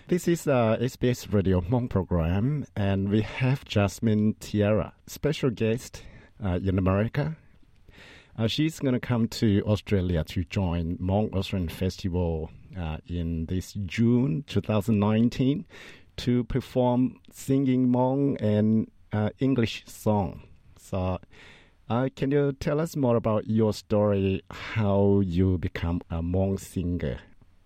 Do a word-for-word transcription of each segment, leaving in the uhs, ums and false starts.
This is uh, S B S Radio Hmong program, and we have Jasmine Tiara, special guest uh, in America. Uh, she's going to come to Australia to join Hmong Australian Festival uh, in this June twenty nineteen to perform singing Hmong and uh, English song. So, uh, can you tell us more about your story, how you become a Hmong singer?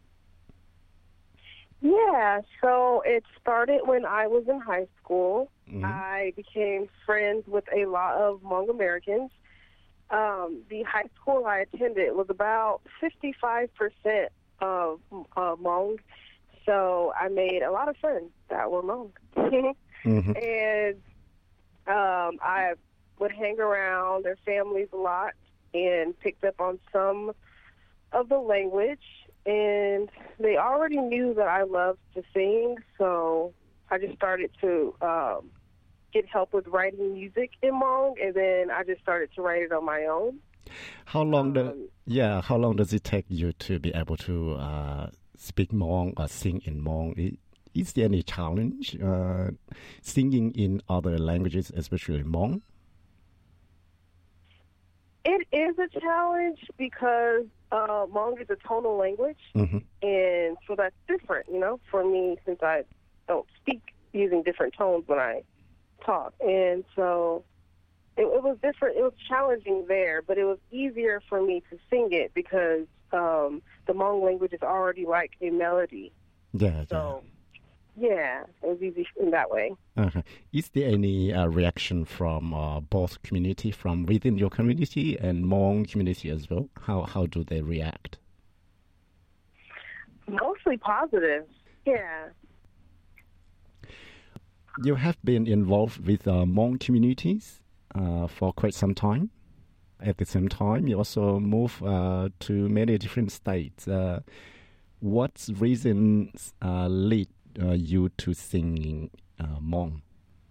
Yeah, so it started when I was in high school. Mm-hmm. I became friends with a lot of Hmong Americans. Um, the high school I attended was about fifty-five percent of uh, Hmong, so I made a lot of friends that were Hmong. Mm-hmm. And um, I would hang around their families a lot and picked up on some of the language. And they already knew that I loved to sing, so I just started to um, get help with writing music in Hmong, and then I just started to write it on my own. How long? Do, Um, yeah, how long does it take you to be able to uh, speak Hmong or sing in Hmong? I- Is there any challenge uh, singing in other languages, especially Hmong? It is a challenge because uh, Hmong is a tonal language, Mm-hmm. and so that's different, you know, for me since I don't speak using different tones when I talk. And so it, it was different. It was challenging there, but it was easier for me to sing it because um, the Hmong language is already like a melody. Yeah, So, yeah, it was easy in that way. yeah. Uh-huh. Is there any uh, reaction from uh, both community, from within your community and Hmong community as well? How how do they react? Mostly positive. Yeah. You have been involved with uh, Hmong communities uh, for quite some time. At the same time, you also move uh, to many different states. Uh, what reasons uh, lead uh, you to singing uh, Hmong?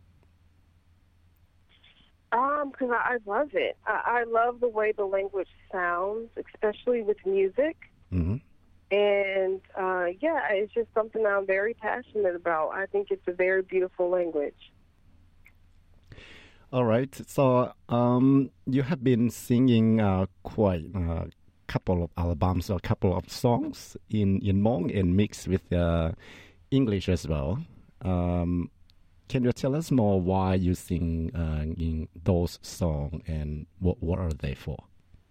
Um, because I, I love it. I, I love the way the language sounds, especially with music. Mm-hmm. And, uh, yeah, it's just something I'm very passionate about. I think it's a very beautiful language. All right. So um, you have been singing uh, quite a couple of albums or a couple of songs in, in Hmong and mixed with uh, English as well. Um, can you tell us more why you sing uh, in those songs and what, what are they for?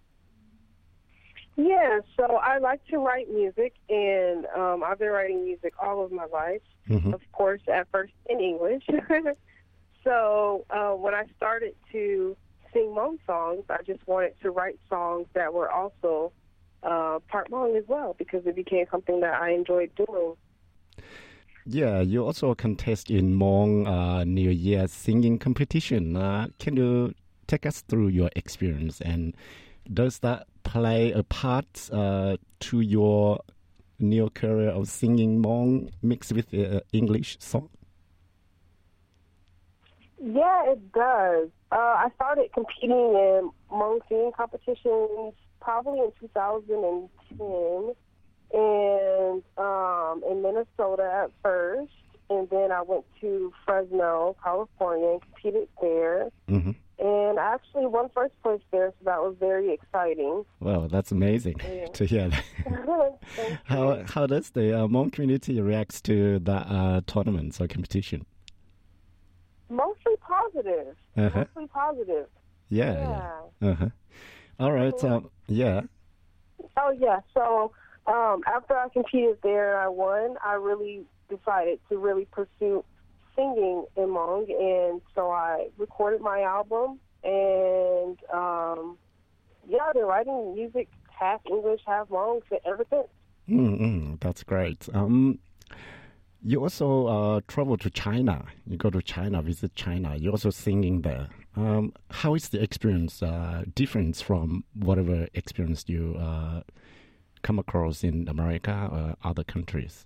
Yeah, so I like to write music, and um, I've been writing music all of my life, Mm-hmm. of course, at first in English. So uh, when I started to sing Hmong songs, I just wanted to write songs that were also uh, part Hmong as well, because it became something that I enjoyed doing. Yeah, you also contest in Hmong uh, New Year singing competition. Uh, can you take us through your experience, and does that play a part uh, to your new career of singing Hmong mixed with uh, English song? Yeah, it does. Uh, I started competing in Hmong singing competitions probably in two thousand ten, and um, in Minnesota at first, and then I went to Fresno, California, and competed there. Mm-hmm. And I actually won first place there, so that was very exciting. Well, that's amazing Yeah. to hear that. Thank you. How how does the uh, Hmong community react to that uh, tournaments or competition? Mostly positive. Uh-huh. Mostly positive. Yeah, Yeah. yeah. Uh-huh. All right. Um, yeah. Oh, yeah. So um, after I competed there and I won, I really decided to really pursue singing in Hmong. And so I recorded my album. And, um, yeah, I've been writing music half English, half Hmong ever since. Mm-hmm. That's great. Um, you also uh, travel to China. You go to China, visit China. You're also singing there. Um, how is the experience uh, different from whatever experience you uh, come across in America or other countries?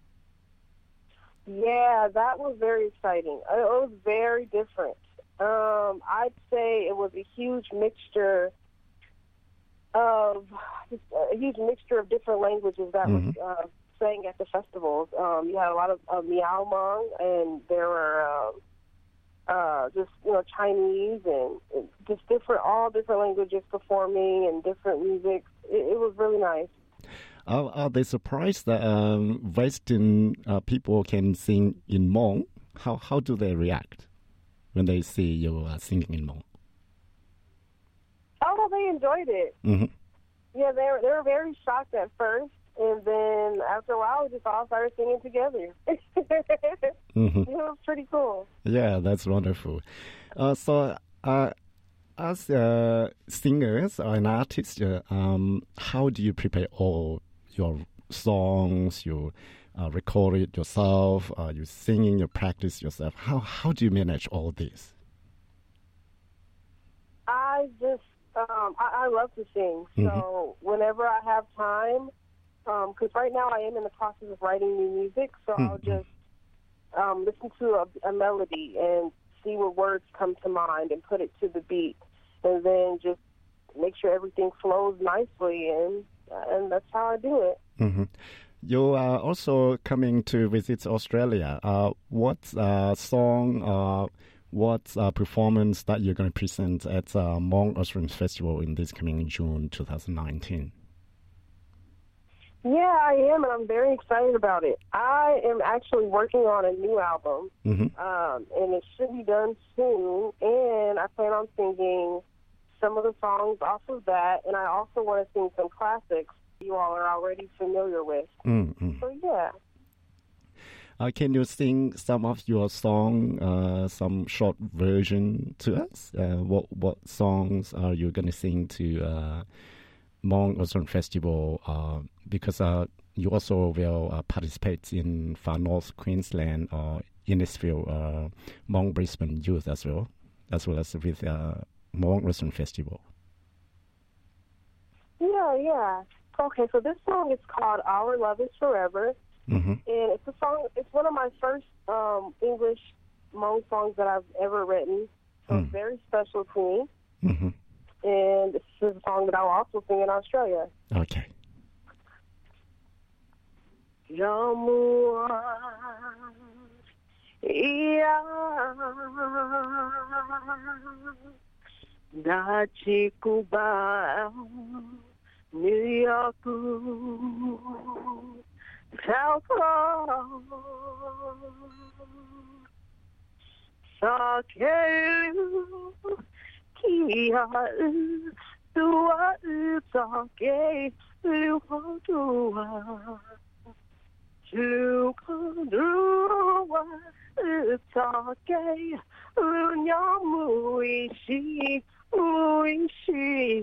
Yeah, that was very exciting. It was very different. Um, I'd say it was a huge mixture of a huge mixture of different languages that Mhm. was uh, sang at the festivals. Um, you had a lot of uh, Meow Mong, and there were uh, uh, just, you know, Chinese and, and just different, all different languages performing and different music. It, it was really nice. Are, are they surprised that um, Western uh, people can sing in Hmong? How how do they react when they see you uh, singing in Hmong? Oh, well, they enjoyed it. Mm-hmm. Yeah, they were, they were very shocked at first, and then after a while, we just all started singing together. Mm-hmm. It was pretty cool. Yeah, that's wonderful. Uh, so, uh, as uh, singers or an artist, uh, um, how do you prepare all your songs? You uh, record it yourself. Uh, you singing. You practice yourself. How how do you manage all this? I just um, I, I love to sing. So Mm-hmm. whenever I have time, because right now I am in the process of writing new music, so I'll Mm-hmm. just um, listen to a, a melody and see what words come to mind and put it to the beat, and then just make sure everything flows nicely, and and that's how I do it. Mm-hmm. You are also coming to visit Australia. Uh, what uh, song, uh, what uh, performance that you're going to present at uh, Hmong Australian Festival in this coming June twenty nineteen? Yeah, I am, and I'm very excited about it. I am actually working on a new album, Mm-hmm. um, and it should be done soon, and I plan on singing some of the songs off of that, and I also want to sing some classics you all are already familiar with. Mm-hmm. So, yeah. Uh, can you sing some of your song, uh, some short version to us? Uh, what what songs are you going to sing to uh, Hmong Australian Festival? Uh, because uh, you also will uh, participate in Far North Queensland or Innisfail, uh, Hmong Brisbane Youth as well, as well as with uh, Hmong Australian Festival. Yeah, yeah. Okay, so this song is called Our Love is Forever. Mm-hmm. And it's a song, it's one of my first um, English Hmong songs that I've ever written. So Mm. it's very special to me. Mm-hmm. And this is a song that I'll also sing in Australia. Okay. Yamua, iya, dachi kuba, New York, Falco, Sakelu, Kia, Dua, Sake, Luhua. To Kandua, it's okay. Lunya Muishi, Muishi,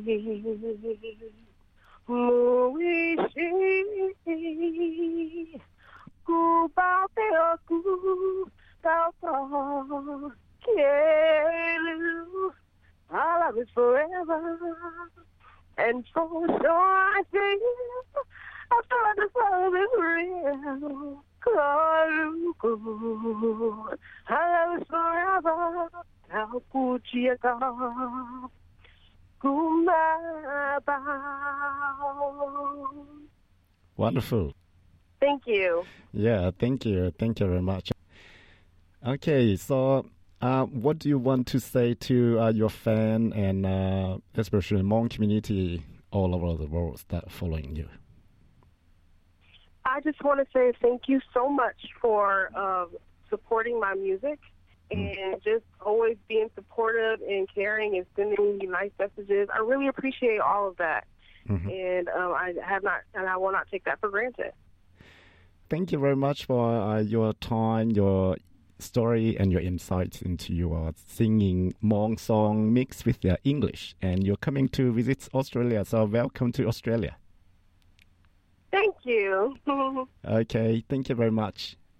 Muishi. Kuba Peoku, Tauta, Kelu. Our love is forever, and so so I feel. I thought the love is real. Kaluku, I love is forever. Taukuchiaka, Kumaba. Wonderful. Thank you. Yeah, thank you. Thank you very much. Okay, so uh, what do you want to say to uh, your fan and uh, especially Hmong community all over the world that are following you? I just want to say thank you so much for uh, supporting my music and just always being supportive and caring and sending me nice messages. I really appreciate all of that. Mm-hmm. And um, I have not, and I will not take that for granted. Thank you very much for uh, your time, your story, and your insights into your singing Hmong song mixed with their English. And you're coming to visit Australia, so welcome to Australia. Thank you. Okay, thank you very much.